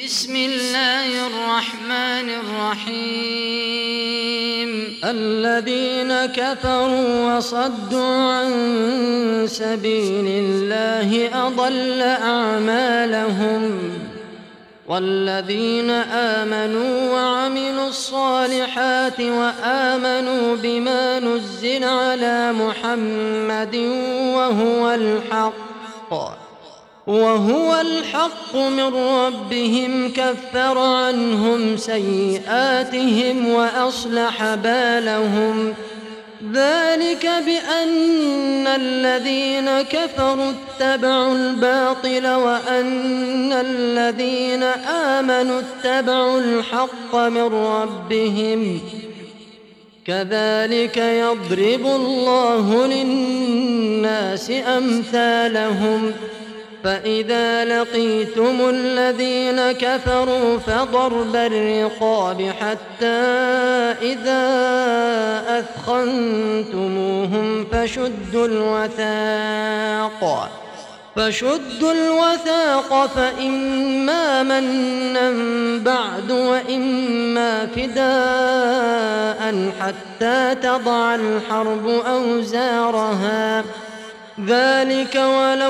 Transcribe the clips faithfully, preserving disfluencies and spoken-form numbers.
بسم الله الرحمن الرحيم الذين كفروا وصدوا عن سبيل الله أضل أعمالهم والذين آمنوا وعملوا الصالحات وآمنوا بما نزل على محمد وهو الحق وهو الحق من ربهم كفر عنهم سيئاتهم وأصلح بالهم ذلك بأن الذين كفروا اتبعوا الباطل وأن الذين آمنوا اتبعوا الحق من ربهم كذلك يضرب الله للناس أمثالهم فإذا لقيتم الذين كفروا فضرب الرقاب حتى إذا أثخنتموهم فشدوا الوثاق فشدوا الوثاق فإما منا بعد وإما فداء حتى تضع الحرب أوزارها ذلك ولو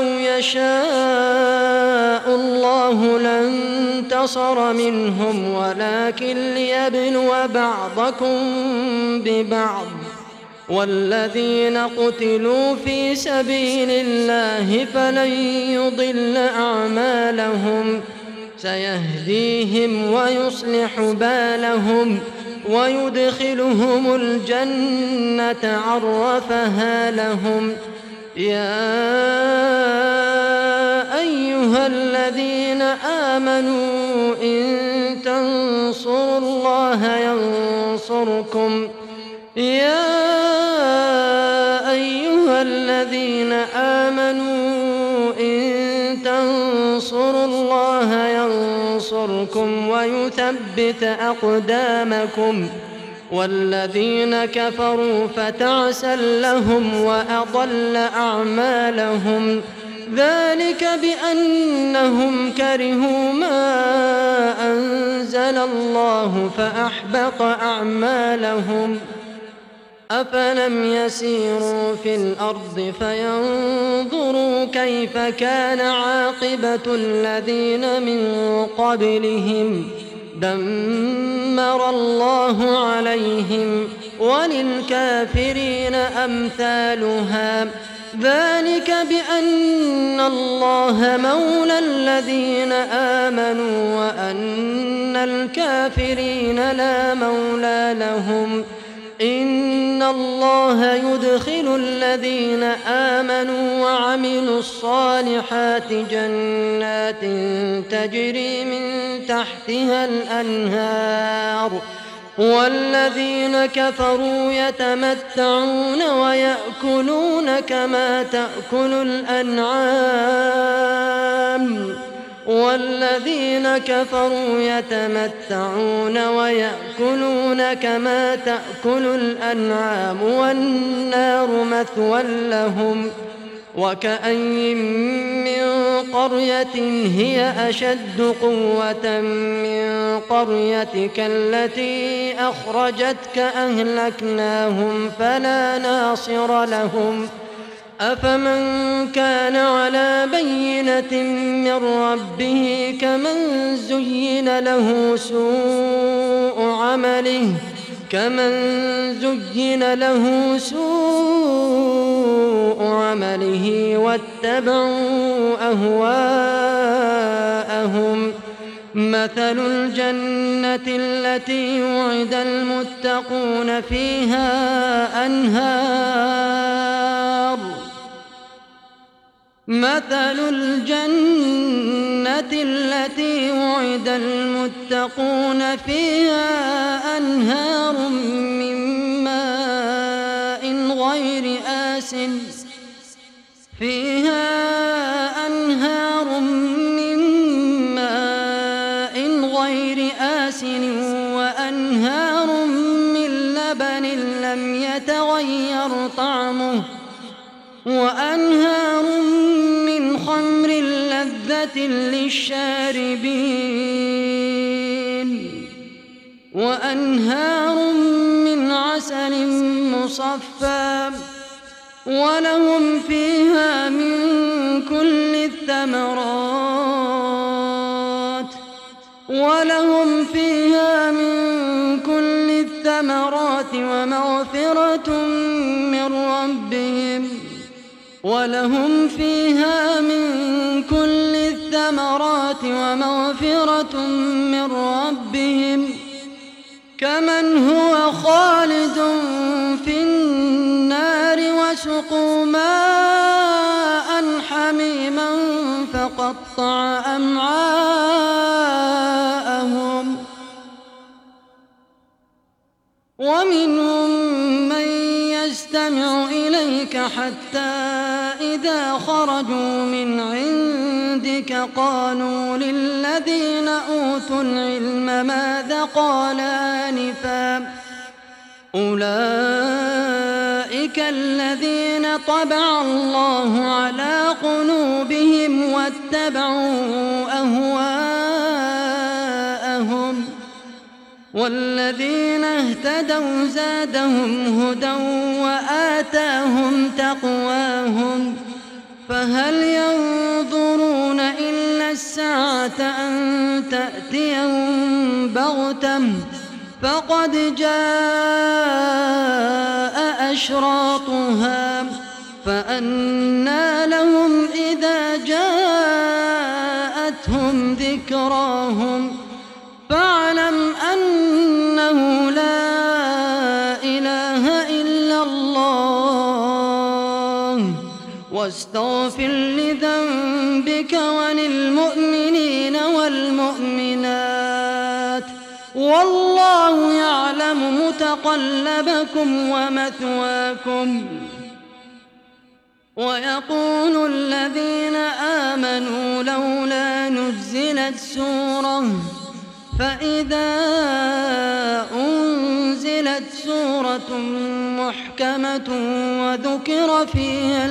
يشاء الله لانتصر منهم ولكن ليبلو بعضكم ببعض والذين قتلوا في سبيل الله فلن يضل أعمالهم سيهديهم ويصلح بالهم ويدخلهم الجنة عرفها لهم يا أيها الذين آمنوا إن تنصروا الله ينصركم يا أيها الذين آمنوا إن تنصروا الله ينصركم ويثبت أقدامكم والذين كفروا فتعسا لهم وأضل أعمالهم ذلك بأنهم كرهوا ما أنزل الله فأحبط أعمالهم أفلم يسيروا في الأرض فينظروا كيف كان عاقبة الذين من قبلهم دمر الله عليهم وللكافرين أمثالها ذلك بأن الله مولى الذين آمنوا وأن الكافرين لا مولى لهم إن الله يدخل الذين آمنوا وعملوا الصالحات جنات تجري من تحتها الأنهار والذين كفروا يتمتعون ويأكلون كما تأكل الأنعام والذين كفروا يتمتعون ويأكلون كما تأكل الأنعام والنار مثوى لهم وكأين من قرية هي أشد قوة من قريتك التي أخرجتك أهلكناهم فلا ناصر لهم أفمن كان على بينة من ربه كمن زين له سوء عمله كمن زين له سوء عمله واتبعوا أهواءهم مثل الجنة التي وعد المتقون فيها أنهار مثل الجنة التي وعد المتقون فيها أنهار من ماء غير آسن فيها أنهار من ماء غير آسن وأنهار من لبن لم يتغير طعمه وأنهار من خمر لذة للشاربين وأنهار من عسل مصفى ولهم فيها من كل الثمرات ولهم فيها من كل الثمرات ومغفرة من ربهم ولهم فيها من كل الثمرات ومغفرة من ربهم كمن هو خالد في النار وسقوا ماء حميما فقطع أمعاءهم ومنهم من يستمع إليك حتى إذا خرجوا من عندك قالوا للذين أوتوا العلم ماذا قال آنفا أولئك الذين طبع الله على قلوبهم واتبعوا أهواءهم والذين اهتدوا زادهم هدى وآتاهم تقواهم فهل ينظرون إلا الساعة أن تأتيهم بغتة فقد جاء أشراطها فأنى لهم إذا جاءتهم ذكراهم فاعلم أنه لا إله إلا الله واستغفر لذنبك وللمؤمنين والمؤمنات والله يعلم متقلبكم ومثواكم ويقول الذين آمنوا لولا نزلت سورة فإذا أنزلت سورة محكمة وذكر فيها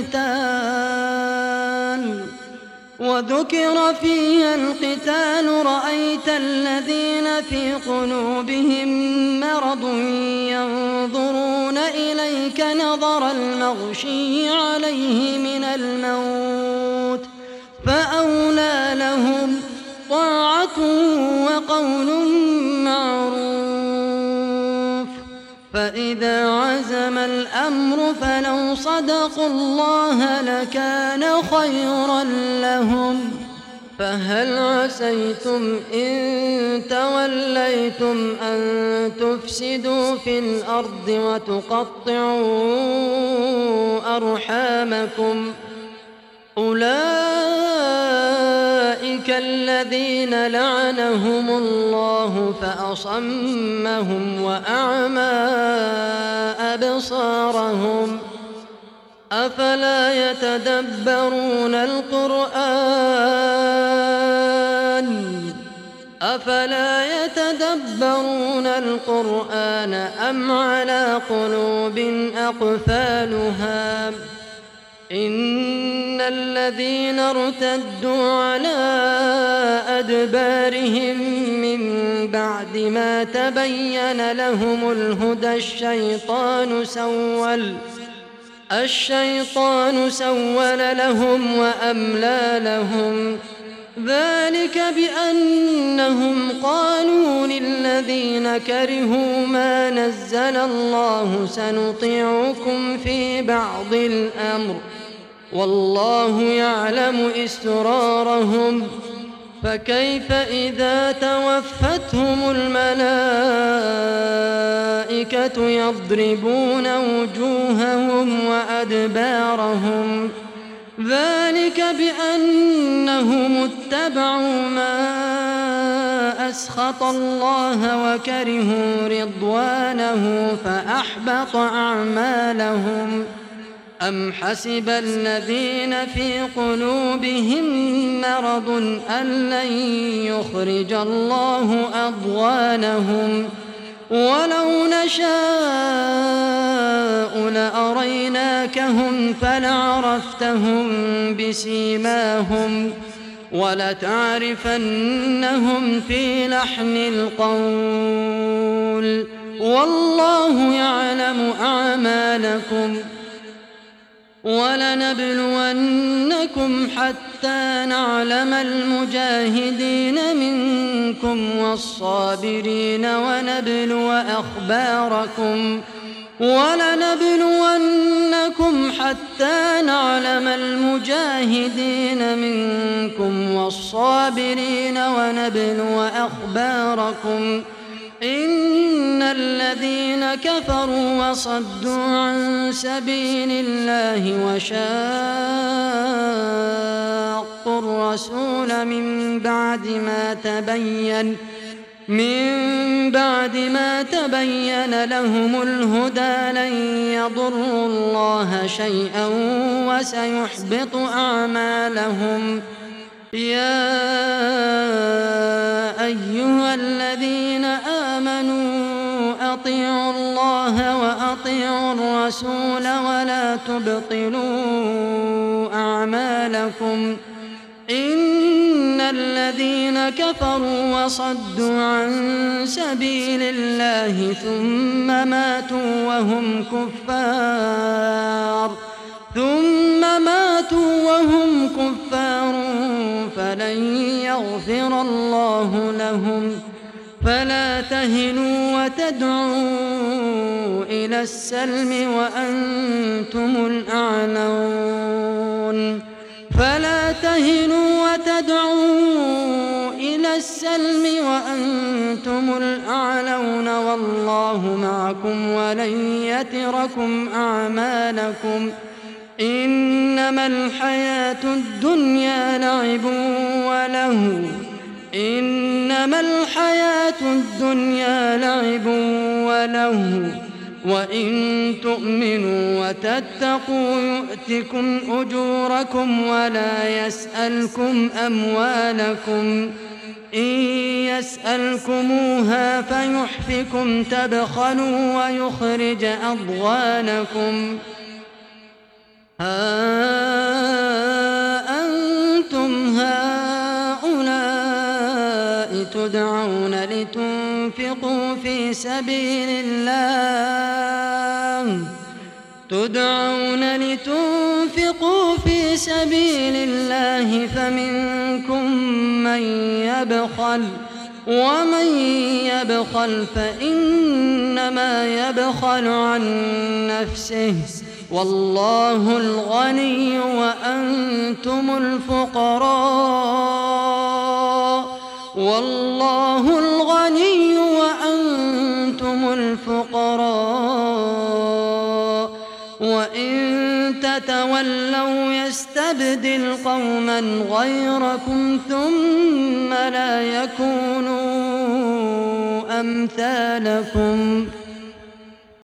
القتال وذكر فيها القتال رأيت الذين في قلوبهم مرض ينظرون إليك نظر المغشي عليه من الموت فأولى لهم طاعة وقول معروف فإذا عزم الأمر فلو صدقوا الله لكان خيرا لهم فهل عسيتم إن توليتم أن تفسدوا في الأرض وتقطعوا أرحامكم أولئك الذين لعنهم الله فأصمهم وأعمى أبصارهم أفلا يتدبرون القرآن أفلا يتدبرون القرآن أم على قلوب أقفالها إن الذين ارتدوا على أدبارهم من بعد ما تبين لهم الهدى الشيطان سول الشيطان سول لهم وأملى لهم ذلك بأنهم قالوا للذين كرهوا ما نزل الله سنطيعكم في بعض الأمر والله يعلم إسرارهم فكيف إذا توفتهم الملائكة يضربون وجوههم وأدبارهم ذلك بأنهم اتبعوا ما أسخط الله وكرهوا رضوانه فأحبط أعمالهم أم حسب الذين في قلوبهم مرض أن لن يخرج الله أضغانهم ولو نشاء لأريناكهم فلعرفتهم بسيماهم ولتعرفنهم في لحن القول والله يعلم أعمالكم ولنبلونكم حتى نعلم المجاهدين منكم والصابرين ونبلو أخباركم ولنبلونكم حتى نعلم المجاهدين منكم والصابرين ونبلو أخباركم إن الذين كفروا وصدوا عن سبيل الله وشاقوا الرسول من بعد ما تبين من بعد ما تبين لهم الهدى لن يضروا الله شيئا وسيحبط أعمالهم يا أيها الذين آمنوا أطيعوا الله وأطيعوا الرسول ولا تبطلوا أعمالكم إن الذين كفروا وصدوا عن سبيل الله ثم ماتوا وهم كفار ثم ماتوا وهم كفار فلن يغفر الله لهم فلا تهنوا وتدعوا إلى السلم وأنتم الأعلون فلا تهنوا وتدعوا إلى السلم وأنتم الأعلون والله معكم ولن يتركم أعمالكم إنما الحياة الدنيا لعب ولهو إنما الحياة الدنيا لعب ولهو وإن تؤمنوا وتتقوا يؤتكم أجوركم ولا يسألكم أموالكم إن يسألكموها فيحفكم تبخلوا ويخرج أضغانكم ها أنتم هؤلاء تدعون لتنفقوا في سبيل الله تدعون لتنفقوا في سبيل الله فمنكم من يبخل ومن يبخل فإنما يبخل عن نفسه والله الغني وأنتم الفقراء والله الغني وأنتم الفقراء وإن تتولوا يستبدل قوما غيركم ثم لا يكونوا أمثالكم